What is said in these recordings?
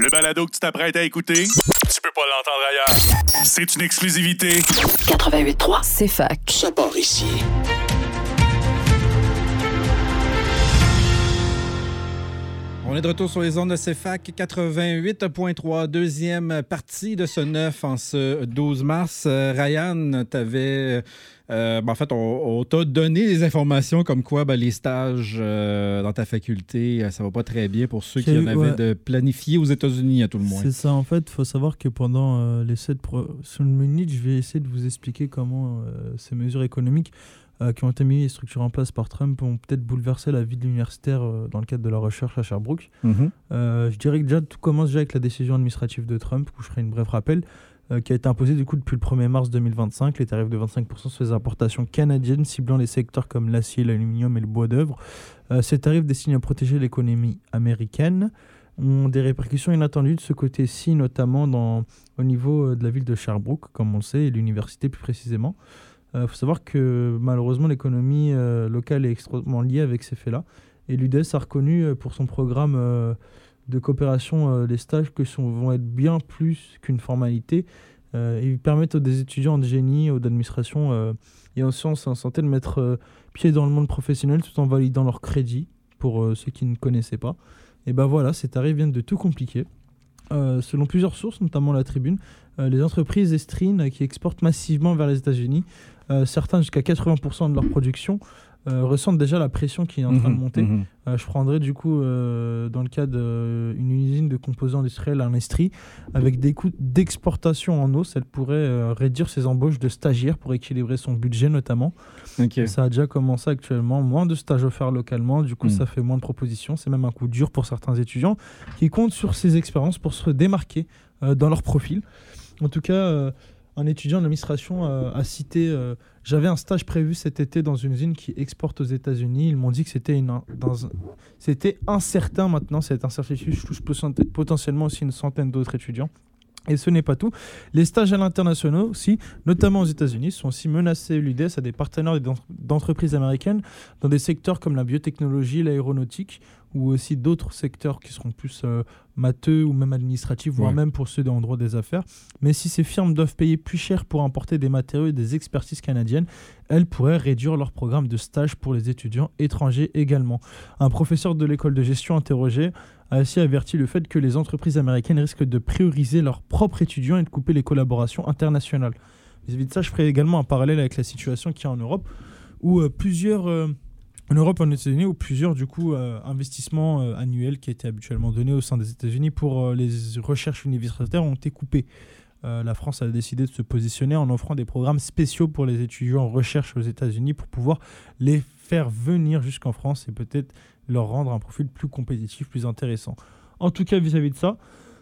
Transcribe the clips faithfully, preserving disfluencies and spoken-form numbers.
Le balado que tu t'apprêtes à écouter, tu peux pas l'entendre ailleurs. C'est une exclusivité. quatre-vingt-huit trois, c'est fac. Ça part ici. On est de retour sur les ondes de C F A C quatre-vingt-huit point trois, deuxième partie de ce neuf en ce douze mars. Euh, Ryan, t'avais... Euh, ben en fait, on, on t'a donné des informations comme quoi ben, les stages euh, dans ta faculté, ça va pas très bien pour ceux qui en avaient ouais. de planifiés aux États-Unis, à tout le moins. C'est ça, en fait, il faut savoir que pendant euh, les sept prochaines minutes, je vais essayer de vous expliquer comment euh, ces mesures économiques euh, qui ont été mises et structurées en place par Trump ont peut-être bouleversé la vie de l'universitaire euh, dans le cadre de la recherche à Sherbrooke. Mm-hmm. Euh, je dirais que déjà, tout commence déjà avec la décision administrative de Trump, où je ferai une bref rappel. Euh, qui a été imposé du coup depuis le premier mars deux mille vingt-cinq, les tarifs de vingt-cinq pour cent sur les importations canadiennes ciblant les secteurs comme l'acier, l'aluminium et le bois d'œuvre. Euh, ces tarifs destinés à protéger l'économie américaine ont des répercussions inattendues de ce côté-ci, notamment dans, au niveau de la ville de Sherbrooke, comme on le sait, et l'université plus précisément. Il euh, faut savoir que malheureusement l'économie euh, locale est extrêmement liée avec ces faits-là, et l'U D S a reconnu euh, pour son programme euh, de coopération, euh, les stages que sont, vont être bien plus qu'une formalité. Euh, ils permettent aux des étudiants en génie ou d'administration euh, et en sciences et en santé de mettre euh, pied dans le monde professionnel tout en validant leur crédit pour euh, ceux qui ne connaissaient pas. Et ben voilà, ces tarifs viennent de tout compliquer. Euh, selon plusieurs sources, notamment la Tribune, euh, les entreprises estrines qui exportent massivement vers les États-Unis, euh, certains jusqu'à quatre-vingts pour cent de leur production, Euh, ressentent déjà la pression qui est en train mmh, de monter. Mmh. Euh, je prendrai du coup, euh, dans le cas d'une usine de composants industriels en Estrie, avec des coûts d'exportation en hausse, elle pourrait euh, réduire ses embauches de stagiaires pour équilibrer son budget notamment. Okay. Ça a déjà commencé actuellement, moins de stages offerts localement, du coup mmh. ça fait moins de propositions, c'est même un coup dur pour certains étudiants qui comptent sur ces expériences pour se démarquer euh, dans leur profil. En tout cas, euh, un étudiant en administration euh, a cité euh, « J'avais un stage prévu cet été dans une usine qui exporte aux États-Unis. Ils m'ont dit que c'était, une, dans un, c'était incertain maintenant. Cette incertitude touche potentiellement aussi une centaine d'autres étudiants. » Et ce n'est pas tout. Les stages à l'international aussi, notamment aux États-Unis, sont aussi menacés. L'U D S a des partenaires d'entreprises américaines dans des secteurs comme la biotechnologie, l'aéronautique, ou aussi d'autres secteurs qui seront plus euh, matheux ou même administratifs, voire ouais. même pour ceux en droit des affaires. Mais si ces firmes doivent payer plus cher pour importer des matériaux et des expertises canadiennes, elles pourraient réduire leur programme de stage pour les étudiants étrangers également. Un professeur de l'école de gestion interrogé a aussi averti le fait que les entreprises américaines risquent de prioriser leurs propres étudiants et de couper les collaborations internationales. Vis-à-vis de ça, je ferai également un parallèle avec la situation qu'il y a en Europe, où euh, plusieurs... Euh, En Europe et aux États-Unis, où plusieurs du coup, euh, investissements euh, annuels qui étaient habituellement donnés au sein des États-Unis pour euh, les recherches universitaires ont été coupés. Euh, la France a décidé de se positionner en offrant des programmes spéciaux pour les étudiants en recherche aux États-Unis pour pouvoir les faire venir jusqu'en France et peut-être leur rendre un profil plus compétitif, plus intéressant. En tout cas, vis-à-vis de ça,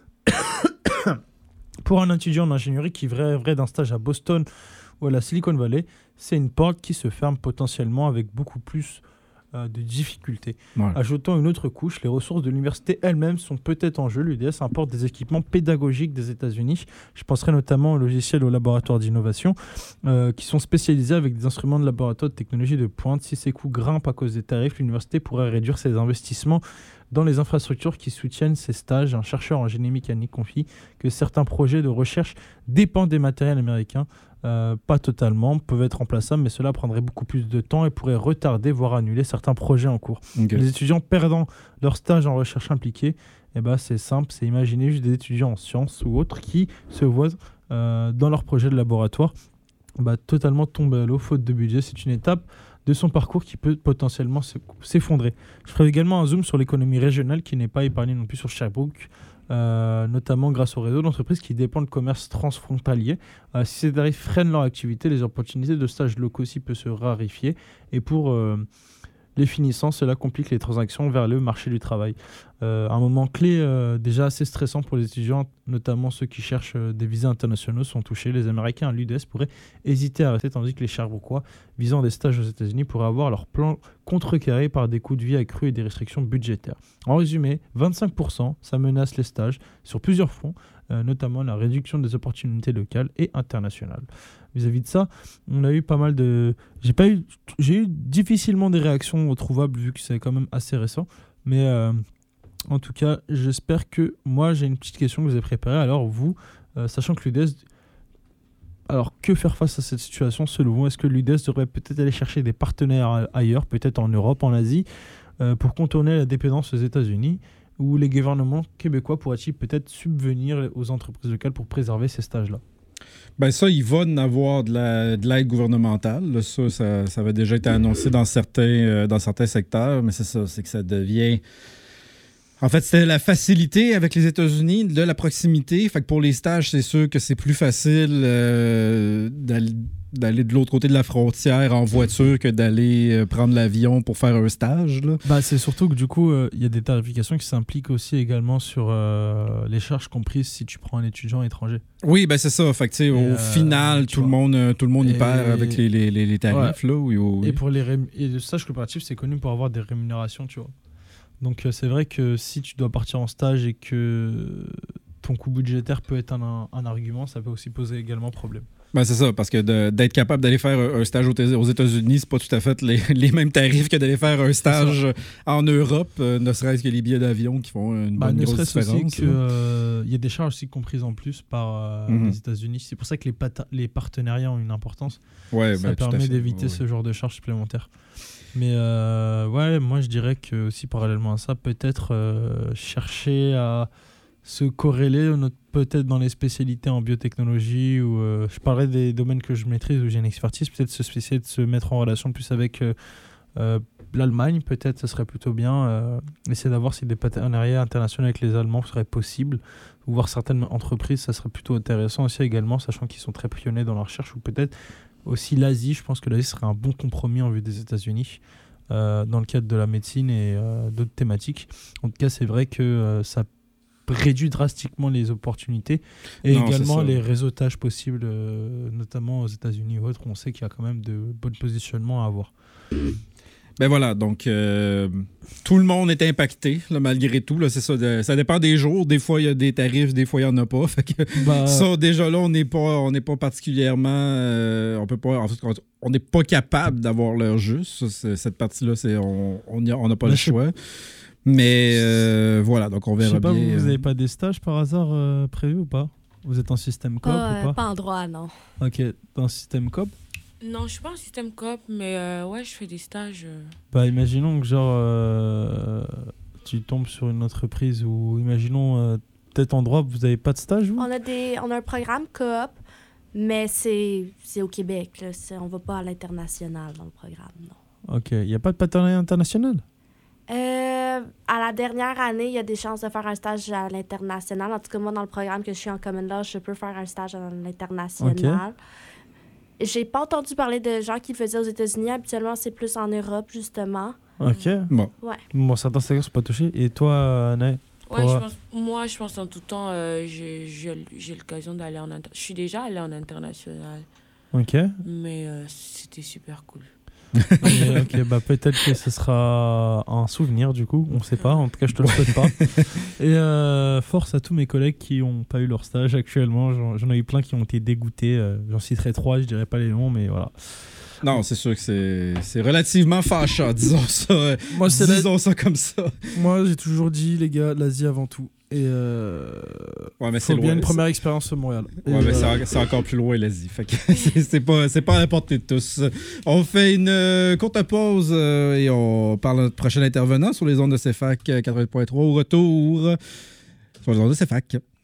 pour un étudiant en ingénierie qui rêverait d'un stage à Boston ou à la Silicon Valley, c'est une porte qui se ferme potentiellement avec beaucoup plus de difficultés. Voilà. Ajoutons une autre couche, les ressources de l'université elles-mêmes sont peut-être en jeu. L'U D S importe des équipements pédagogiques des États-Unis. Je penserai notamment aux logiciels au laboratoire d'innovation euh, qui sont spécialisés avec des instruments de laboratoire de technologie de pointe. Si ces coûts grimpent à cause des tarifs, l'université pourrait réduire ses investissements dans les infrastructures qui soutiennent ces stages. Un chercheur en génie mécanique confie que certains projets de recherche dépendent des matériels américains. Euh, pas totalement, peuvent être remplaçables, mais cela prendrait beaucoup plus de temps et pourrait retarder, voire annuler certains projets en cours. Okay. Les étudiants perdant leur stage en recherche impliquée, eh ben, c'est simple, c'est imaginer juste des étudiants en sciences ou autres qui se voient euh, dans leur projet de laboratoire bah, totalement tomber à l'eau, faute de budget. C'est une étape de son parcours qui peut potentiellement s'effondrer. Je ferai également un zoom sur l'économie régionale qui n'est pas épargnée non plus sur Sherbrooke. Euh, notamment grâce au réseau d'entreprises qui dépendent de commerce transfrontalier. Euh, si ces tarifs freinent leur activité, les opportunités de stages locaux aussi peuvent se raréfier. Et pour euh, les finissants, cela complique les transactions vers le marché du travail. Euh, un moment clé euh, déjà assez stressant pour les étudiants, notamment ceux qui cherchent euh, des visas internationaux, sont touchés. Les Américains à l'U D S pourraient hésiter à rester, tandis que les Sherbrookois visant des stages aux États-Unis pourraient avoir leur plan contrecarré par des coûts de vie accrus et des restrictions budgétaires. En résumé, vingt-cinq pour cent, ça menace les stages sur plusieurs fronts, euh, notamment la réduction des opportunités locales et internationales. Vis-à-vis de ça, on a eu pas mal de... J'ai, pas eu... J'ai eu difficilement des réactions trouvables vu que c'est quand même assez récent, mais... Euh... En tout cas, j'espère que... Moi, j'ai une petite question que vous avez préparée. Alors, vous, euh, sachant que l'U D E S... Alors, que faire face à cette situation selon vous? Est-ce que l'U D E S devrait peut-être aller chercher des partenaires ailleurs, peut-être en Europe, en Asie, euh, pour contourner la dépendance aux États-Unis? Ou les gouvernements québécois pourraient-ils peut-être subvenir aux entreprises locales pour préserver ces stages-là? Ben ça, il va en avoir de, la, de l'aide gouvernementale. Là, ça, ça, ça avait déjà été annoncé dans certains, euh, dans certains secteurs, mais c'est ça, c'est que ça devient... En fait, c'était la facilité avec les États-Unis, de la proximité. Fait que pour les stages, c'est sûr que c'est plus facile euh, d'aller, d'aller de l'autre côté de la frontière en voiture que d'aller euh, prendre l'avion pour faire un stage. Là. Bah, c'est surtout que du coup, il euh, y a des tarifications qui s'impliquent aussi également sur euh, les charges comprises si tu prends un étudiant étranger. Oui, ben c'est ça. Fait que, au euh, final, tout le, monde, euh, tout le monde y perd avec les, les, les tarifs. Ouais. Là, oui, oui. Et pour les rém... Et le stage coopératif, c'est connu pour avoir des rémunérations, tu vois. Donc euh, c'est vrai que si tu dois partir en stage et que ton coût budgétaire peut être un, un argument, ça peut aussi poser également problème. Ben c'est ça, parce que de, d'être capable d'aller faire un stage aux, aux États-Unis, c'est pas tout à fait les, les mêmes tarifs que d'aller faire un stage en Europe, euh, ne serait-ce que les billets d'avion qui font une bonne bah, grosse différence. Il euh, y a des charges aussi comprises en plus par euh, mm-hmm. les États-Unis. C'est pour ça que les, pata- les partenariats ont une importance. Ouais, ça ben, permet d'éviter ouais, ce genre de charges supplémentaires. Mais euh, ouais, moi je dirais que aussi parallèlement à ça, peut-être euh, chercher à se corréler peut-être dans les spécialités en biotechnologie ou euh, je parlerai des domaines que je maîtrise où j'ai une expertise, peut-être se essayer de se mettre en relation plus avec euh, euh, l'Allemagne, peut-être ce serait plutôt bien. Euh, essayer d'avoir si des partenariats internationaux avec les Allemands serait possible, ou voir certaines entreprises, ça serait plutôt intéressant aussi également, sachant qu'ils sont très pionniers dans la recherche, ou peut-être aussi l'Asie. Je pense que l'Asie serait un bon compromis en vue des États-Unis euh, dans le cadre de la médecine et euh, d'autres thématiques. En tout cas, c'est vrai que euh, ça réduit drastiquement les opportunités et non, également les réseautages possibles, euh, notamment aux États-Unis ou autres. On sait qu'il y a quand même de bons positionnements à avoir. Ben voilà, donc euh, tout le monde est impacté, là, malgré tout. Là, c'est ça, de, ça dépend des jours. Des fois, il y a des tarifs, des fois, il n'y en a pas. Fait que, bah, ça, déjà là, on n'est pas, on n'est pas particulièrement... Euh, on peut pas, en fait, on n'est pas capable d'avoir l'heure juste. Ça, cette partie-là, c'est, on n'a on pas le choix. Mais euh, voilà, donc on verra Je sais pas, bien. Vous n'avez pas des stages par hasard euh, prévus ou pas? Vous êtes en système coop euh, ou pas? Pas en droit, non. Ok, dans système coop? Non, je suis pas en système coop, mais euh, ouais, je fais des stages. Euh... Bah, imaginons que genre euh, tu tombes sur une entreprise ou imaginons euh, peut-être en droit, vous n'avez pas de stage, vous? On a des, on a un programme coop, mais c'est, c'est au Québec. Là. C'est, on va pas à l'international dans le programme, non. Ok, il n'y a pas de partenariat international? Euh, à la dernière année, il y a des chances de faire un stage à l'international. En tout cas, moi, dans le programme que je suis en common law, je peux faire un stage à l'international. Okay. J'ai pas entendu parler de gens qui le faisaient aux États-Unis. Habituellement, c'est plus en Europe, justement. Ok. Bon. Ouais. Bon, certains secteurs sont pas touchés. Et toi, Anaï? Ouais, je pense, moi, je pense en tout temps, euh, j'ai, j'ai, j'ai l'occasion d'aller en inter... Je suis déjà allée en international. Ok. Mais euh, c'était super cool. Mais, ok, bah peut-être que ce sera un souvenir du coup, on sait pas, en tout cas je te le souhaite pas. Et euh, force à tous mes collègues qui n'ont pas eu leur stage actuellement, j'en, j'en ai eu plein qui ont été dégoûtés, euh, j'en citerai trois, je dirais pas les noms, mais voilà. Non, c'est sûr que c'est, c'est relativement fâchant, disons ça. Moi, disons la... ça comme ça. Moi, j'ai toujours dit, les gars, l'Asie avant tout. Et euh... ouais, mais faut c'est bien loin, une c'est... première expérience au Montréal. Ouais, mais euh... c'est, c'est encore plus loin l'Asie. Fait que c'est, c'est pas c'est pas à la portée de tous. On fait une euh, courte pause euh, et on parle à notre prochain intervenant sur les ondes de C F A C quatre-vingt-huit point trois au retour sur les ondes de C F A C.